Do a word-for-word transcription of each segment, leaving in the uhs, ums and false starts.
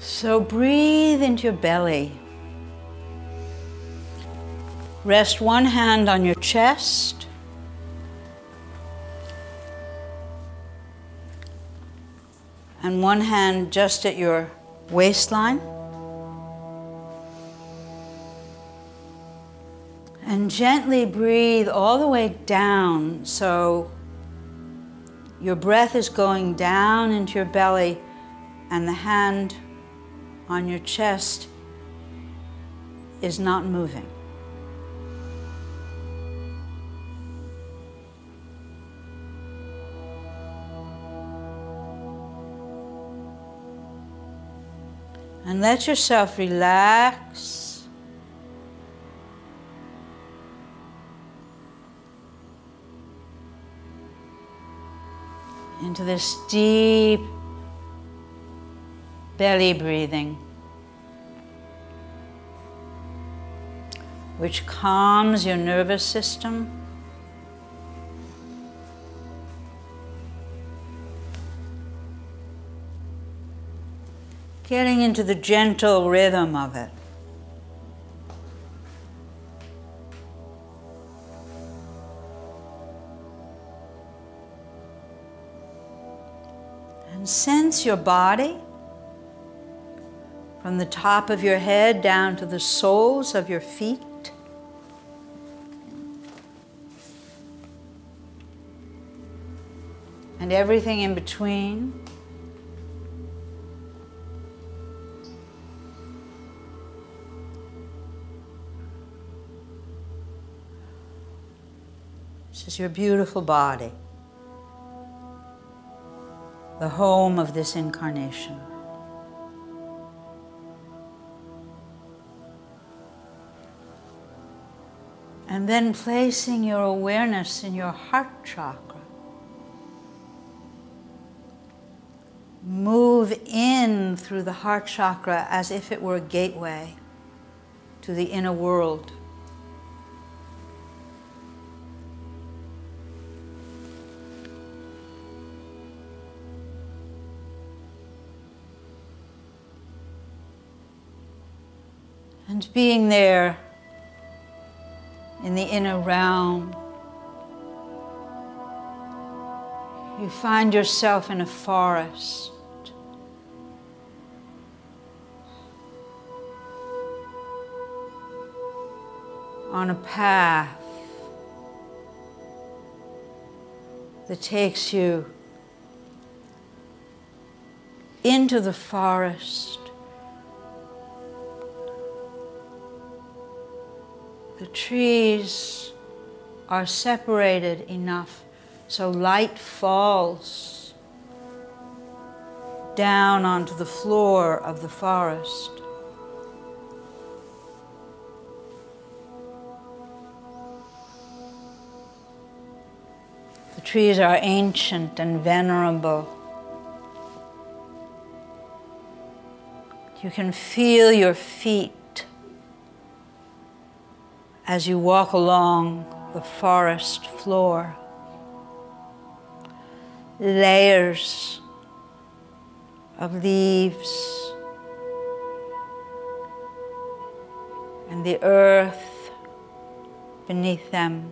So breathe into your belly. Rest one hand on your chest. And one hand just at your waistline. And gently breathe all the way down, so your breath is going down into your belly and the hand on your chest is not moving. And let yourself relax. Into this deep belly breathing, which calms your nervous system. Getting into the gentle rhythm of it. And sense your body from the top of your head down to the soles of your feet. And everything in between. This is your beautiful body, the home of this incarnation. And then placing your awareness in your heart chakra. Move in through the heart chakra as if it were a gateway to the inner world. And being there in the inner realm, you find yourself in a forest. On a path that takes you into the forest. The trees are separated enough so light falls down onto the floor of the forest. The trees are ancient and venerable. You can feel your feet as you walk along the forest floor. Layers of leaves and the earth beneath them.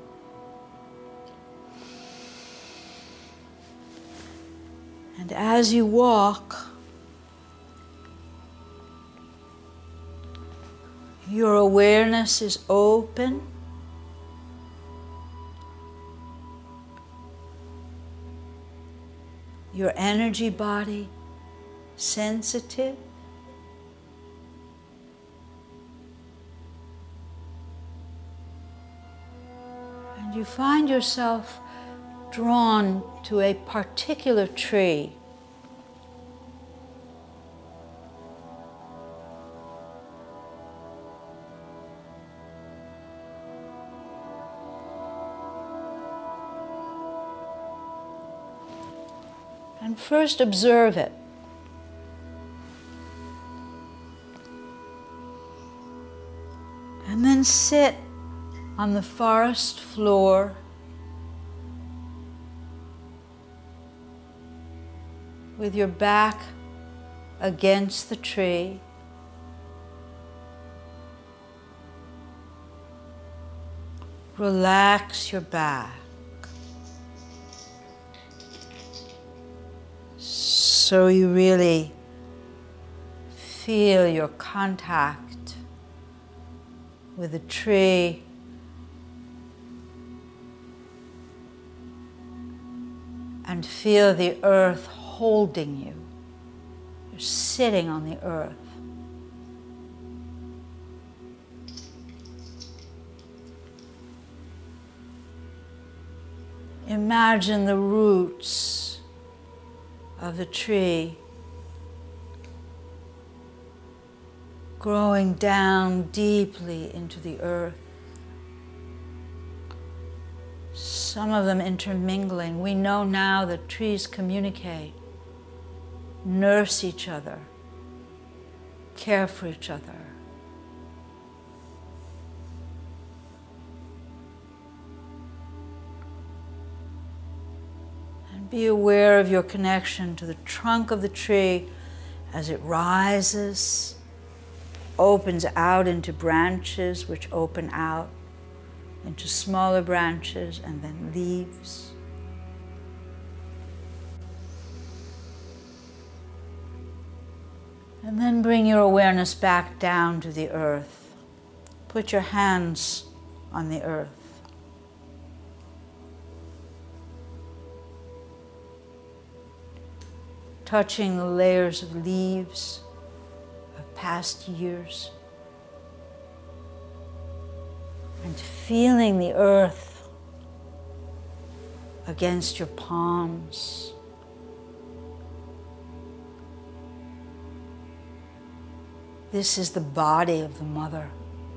And as you walk, your awareness is open. Your energy body sensitive. And you find yourself drawn to a particular tree. And first observe it. And then sit on the forest floor with your back against the tree. Relax your back so you really feel your contact with the tree and feel the earth holding you. You're sitting on the earth. Imagine the roots of the tree growing down deeply into the earth. Some of them intermingling. We know now that trees communicate, nurse each other, care for each other. Be aware of your connection to the trunk of the tree as it rises, opens out into branches, which open out into smaller branches and then leaves. And then bring your awareness back down to the earth. Put your hands on the earth. Touching the layers of leaves of past years and feeling the earth against your palms. This is the body of the mother.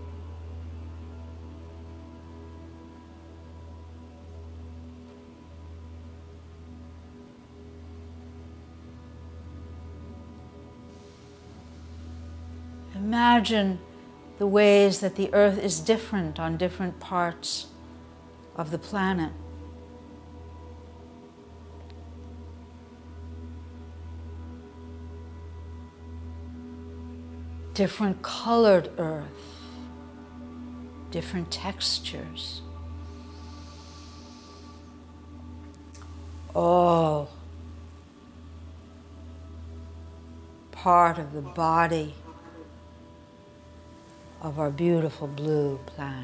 Imagine the ways that the earth is different on different parts of the planet. Different colored earth, different textures. All part of the body of our beautiful blue planet.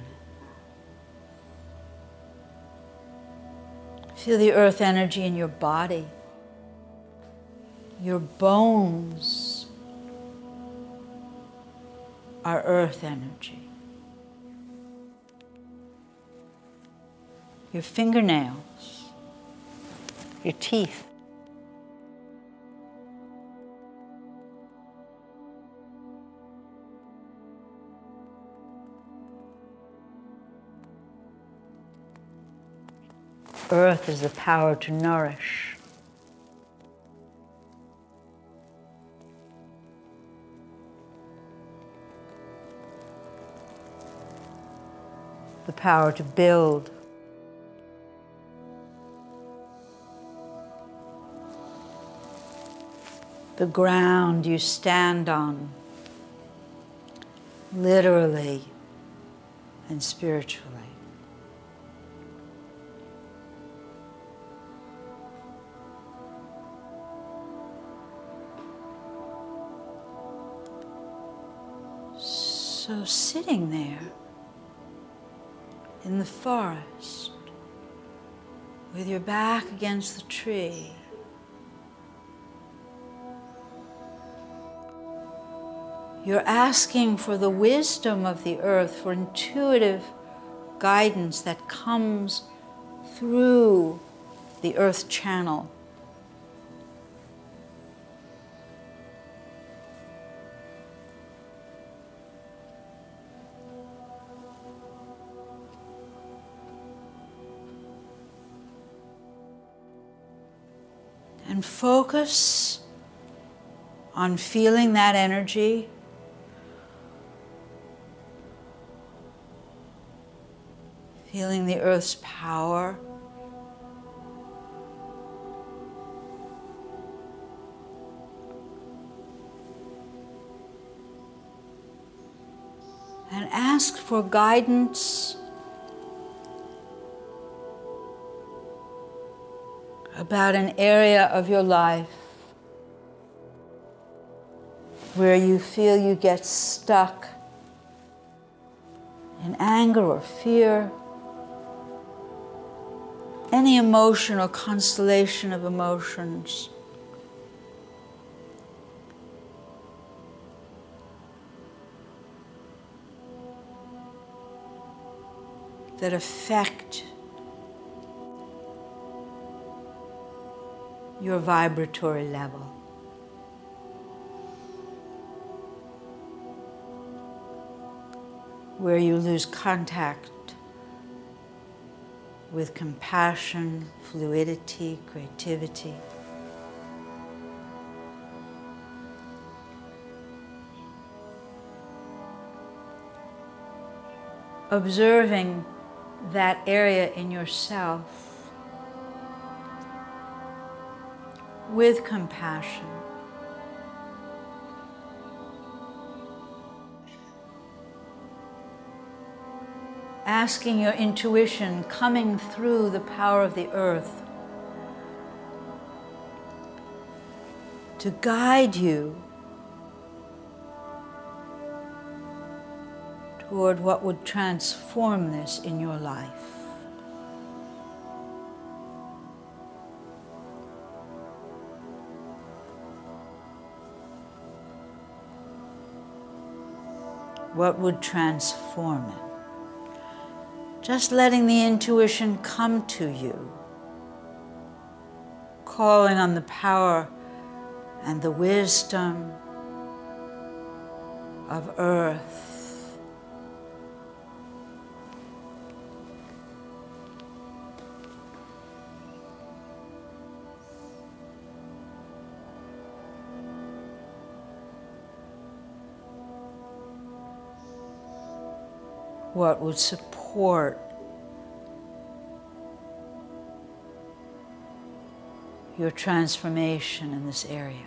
Feel the earth energy in your body. Your bones are earth energy. Your fingernails, your teeth. Earth is the power to nourish. The power to build. The ground you stand on, literally and spiritually. So sitting there in the forest with your back against the tree, you're asking for the wisdom of the earth, for intuitive guidance that comes through the earth channel. And focus on feeling that energy. Feeling the earth's power. ask for guidance about an area of your life where you feel you get stuck in anger or fear, any emotion or constellation of emotions. That affect your vibratory level. Where you lose contact with compassion, fluidity, creativity. Observing that area in yourself with compassion. Asking your intuition, coming through the power of the earth, to guide you toward what would transform this in your life. What would transform it? Just letting the intuition come to you, calling on the power and the wisdom of earth. What would support your transformation in this area.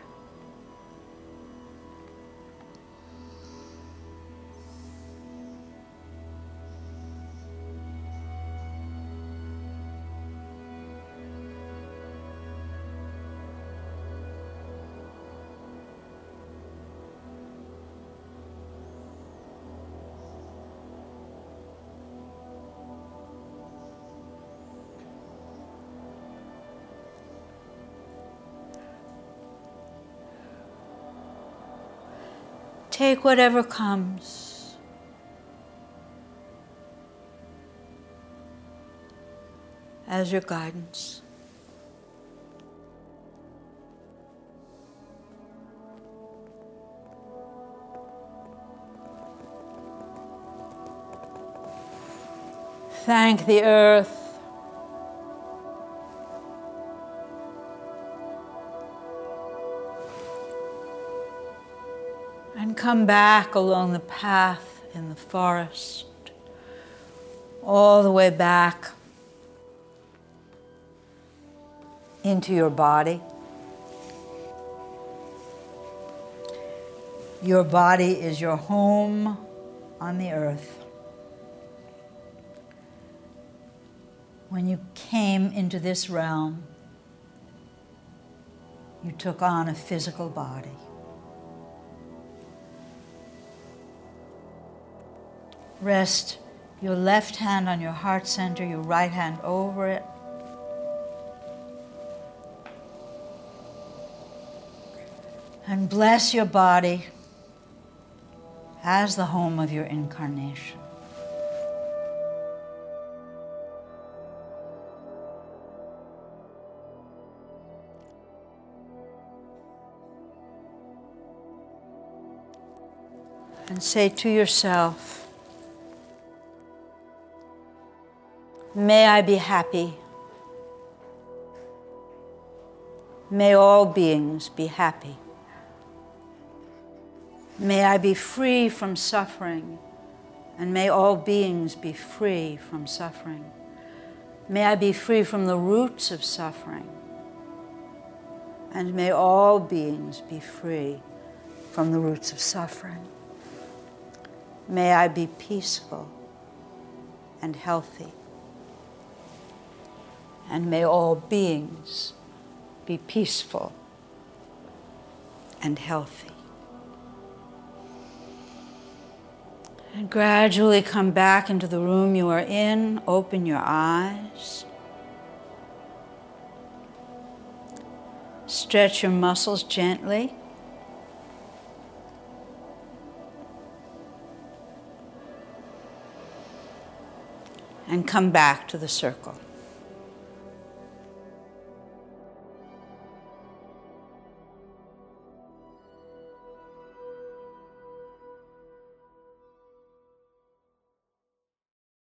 Take whatever comes. As your guidance. Thank the earth. And come back along the path in the forest, all the way back into your body. Your body is your home on the earth. When you came into this realm, you took on a physical body. Rest your left hand on your heart center, your right hand over it. And bless your body as the home of your incarnation. And say to yourself, may I be happy. May all beings be happy. May I be free from suffering, and may all beings be free from suffering. May I be free from the roots of suffering, and may all beings be free from the roots of suffering. May I be peaceful and healthy. And may all beings be peaceful and healthy. And gradually come back into the room you are in. Open your eyes. Stretch your muscles gently. And come back to the circle.